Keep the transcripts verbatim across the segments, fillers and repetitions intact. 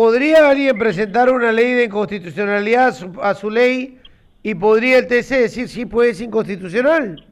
¿podría alguien presentar una ley de inconstitucionalidad a su, a su ley y podría el T C decir sí, pues es inconstitucional?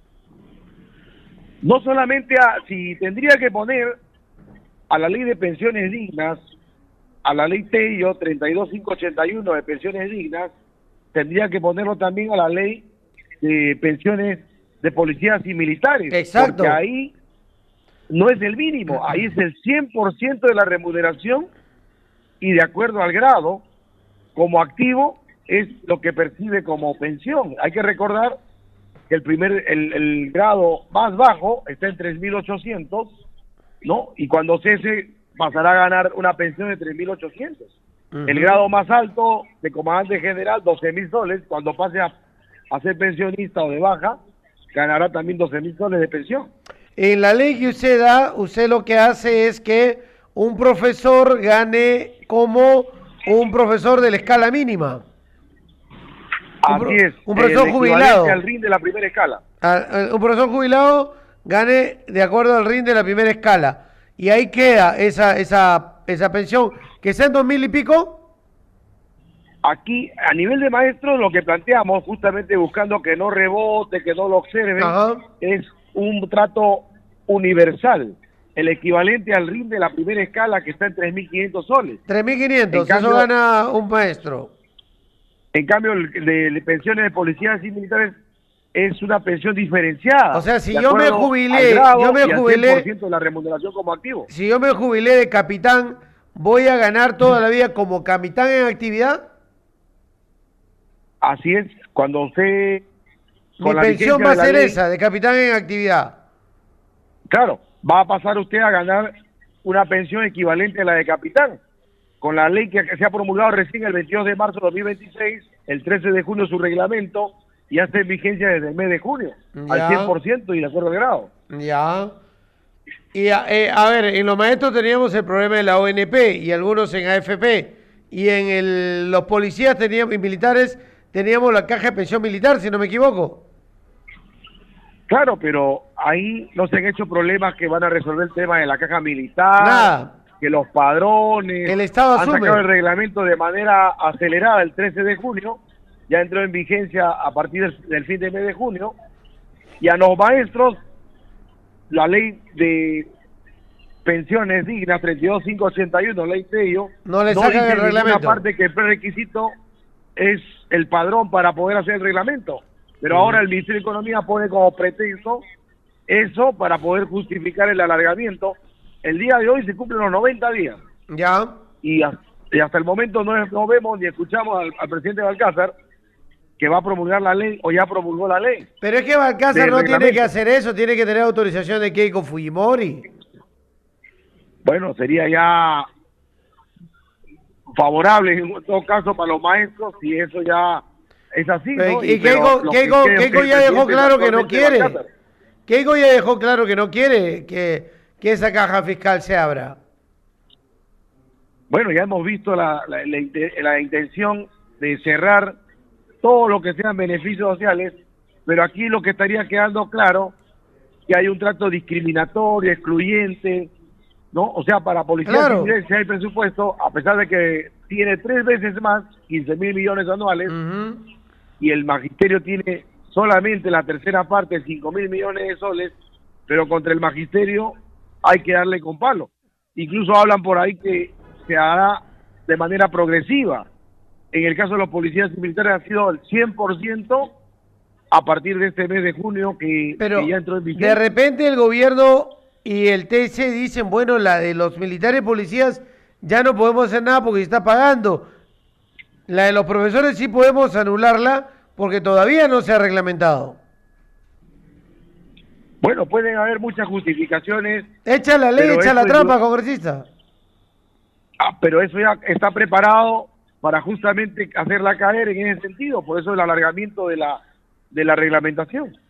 No solamente a, si tendría que poner a la ley de pensiones dignas, a la ley Tello treinta y dos mil quinientos ochenta y uno de pensiones dignas, tendría que ponerlo también a la ley de pensiones de policías y militares. Exacto. Porque ahí no es el mínimo, ahí es el cien por ciento de la remuneración y de acuerdo al grado, como activo, es lo que percibe como pensión. Hay que recordar que el primer el, el grado más bajo está en tres mil ochocientos, ¿no? Y cuando cese pasará a ganar una pensión de tres mil ochocientos. Uh-huh. El grado más alto de comandante general, doce mil soles. Cuando pase a, a ser pensionista o de baja, ganará también doce mil soles de pensión. En la ley que usted da, usted lo que hace es que un profesor gane como un profesor de la escala mínima. Así un, es. Un profesor jubilado. Al R I N de la primera escala. A, a, un profesor jubilado gane de acuerdo al R I N de la primera escala. Y ahí queda esa esa esa pensión, que sea en dos mil y pico. Aquí, a nivel de maestros, lo que planteamos, justamente buscando que no rebote, que no lo observen, Ajá. es un trato universal, el equivalente al R I N de la primera escala, que está en tres mil quinientos soles. tres mil quinientos, eso gana un maestro. En cambio, el de, de pensiones de policías y militares es una pensión diferenciada. O sea, si yo me jubilé, yo me jubilé, cien por ciento de la remuneración como activo. Si yo me jubilé de capitán, ¿voy a ganar toda la vida como capitán en actividad? Así es, cuando usted... Mi pensión va a ser esa, de capitán en actividad. Claro, va a pasar usted a ganar una pensión equivalente a la de capitán. Con la ley que se ha promulgado recién el veintidós de marzo de dos mil veintiséis, el trece de junio su reglamento, ya está en vigencia desde el mes de junio, ya. Al cien por ciento y de acuerdo al grado. Ya. Y a, eh, a ver, en los maestros teníamos el problema de la O N P y algunos en A F P. Y en el, los policías teníamos, y militares teníamos la caja de pensión militar, si no me equivoco. Claro, pero ahí no se han hecho problemas que van a resolver el tema de la caja militar. Nada. Que los padrones el Estado han asume. sacado el reglamento de manera acelerada el trece de junio, ya entró en vigencia a partir del, del fin de mes de junio, y a los maestros la ley de pensiones dignas treinta y dos mil quinientos ochenta y uno, ley Tello, no le sacan no el reglamento. Una parte que el prerequisito es el padrón para poder hacer el reglamento, pero uh-huh. ahora el Ministerio de Economía pone como pretexto eso para poder justificar el alargamiento. El día de hoy se cumplen los noventa días. Ya. Y, a, y hasta el momento no, no vemos ni escuchamos al, al presidente Balcázar que va a promulgar la ley o ya promulgó la ley. Pero es que Balcázar no tiene que hacer eso, tiene que tener autorización de Keiko Fujimori. Bueno, sería ya favorable en todo caso para los maestros si eso ya es así, ¿no? Y, y Keiko, Keiko, que Keiko ya dejó claro que no quiere. Keiko ya dejó claro que no quiere que... que esa caja fiscal se abra. Bueno, ya hemos visto la, la, la, la intención de cerrar todo lo que sean beneficios sociales, pero aquí lo que estaría quedando claro que hay un trato discriminatorio, excluyente, ¿no? O sea, para policías claro. civiles si hay presupuesto, a pesar de que tiene tres veces más, quince mil millones anuales, uh-huh. y el magisterio tiene solamente la tercera parte, cinco mil millones de soles, pero contra el magisterio hay que darle con palo. Incluso hablan por ahí que se hará de manera progresiva. En el caso de los policías y militares ha sido el cien por ciento a partir de este mes de junio que, Pero que ya entró en vigencia. De repente el gobierno y el T C dicen, bueno, la de los militares y policías ya no podemos hacer nada porque se está pagando. La de los profesores sí podemos anularla porque todavía no se ha reglamentado. Bueno, pueden haber muchas justificaciones. Echa la ley, echa la trampa, yo... congresista. Ah, pero eso ya está preparado para justamente hacerla caer en ese sentido, por eso el alargamiento de la de la reglamentación.